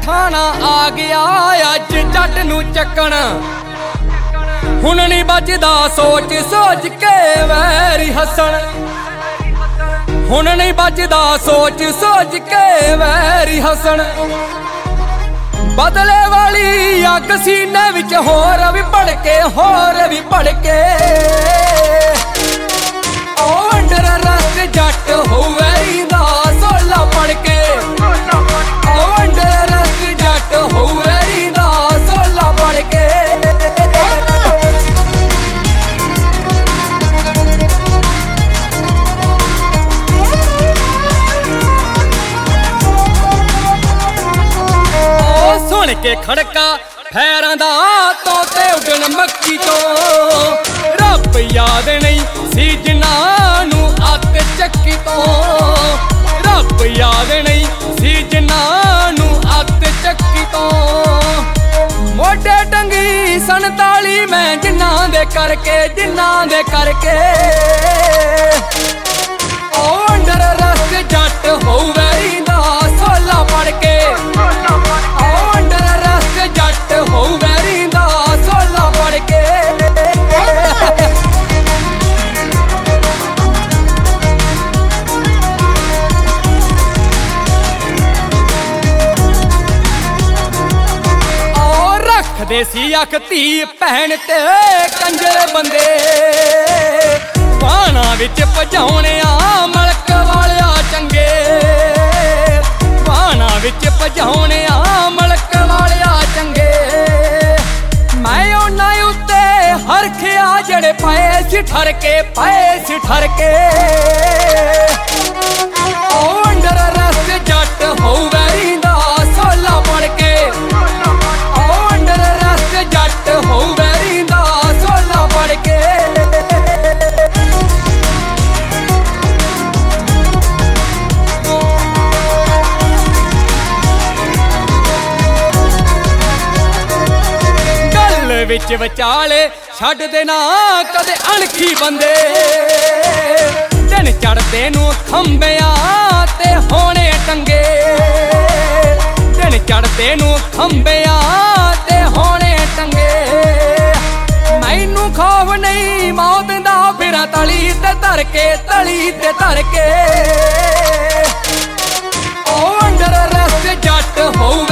थाना आ गया अज जट नू चक्कण। हुण नहीं बचदा सोच सोच के वैरी हसन। हुण नहीं बचदा सोच सोच के वैरी हसन। बदले वाली अग सीने विच होर भी भड़के होर भी भड़के। ओ अंडर रस जट होवे दा सोला पड़के। ओ अंडर रस जट होवे दा सोला पड़के। सुन के खड़का फैरां दा तोते उडन मक्की तो। रब याद नहीं सी जिन्हां नू अत चक्की तो। रब याद नहीं सी जिन्हां नू अत चक्की तो। मोढे टंगी 47 मैं जिन्हां दे करके जिन्हां दे करके। ओ अंडर रस जट होवे दा सोला पड़के। जट होवे दा सोला पड़के। और रख दे सी अख धी भैन ते कंजर बंदे। बाणा विच भजाउणे मलक वालिया चंगे। बाणा विच भजाउणे मलक वालिया चंगे। मैं उन्हां उत्ते हरखिया जड़े पाए सी ठरके पाए सी ठरके। ओ अंडर रस जट होवे दा सोला पड़के। ओ अंडर रस जट होवे दा सोला पड़के। विच विचाले छड्ड देना कदे अणखी बंदे। दिन चढ़दे नू खंबियां ते होने टंगे। दिन चढ़दे नू खंबियां ते होने टंगे। मैनू खौफ नहीं मौत दा फिरां तली ते धर के तली ते धर के। ओ अंडर रस जट होवे